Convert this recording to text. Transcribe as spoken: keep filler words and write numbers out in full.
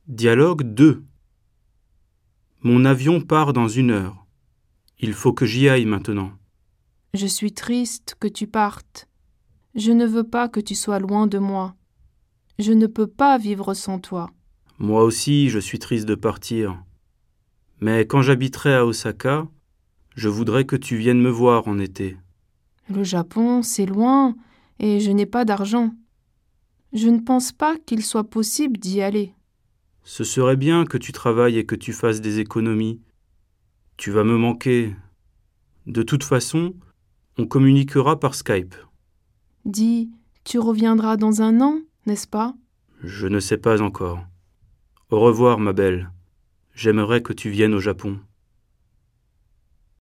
Dialogue deux. Mon avion part dans une heure. Il faut que j'y aille maintenant. Je suis triste que tu partes. Je ne veux pas que tu sois loin de moi. Je ne peux pas vivre sans toi. Moi aussi, je suis triste de partir. Mais quand j'habiterai à Osaka, je voudrais que tu viennes me voir en été. Le Japon, c'est loin et je n'ai pas d'argent. Je ne pense pas qu'il soit possible d'y aller. Ce serait bien que tu travailles et que tu fasses des économies. Tu vas me manquer. De toute façon, on communiquera par Skype. Dis, tu reviendras dans un an, n'est-ce pas? Je ne sais pas encore. Au revoir, ma belle. J'aimerais que tu viennes au Japon.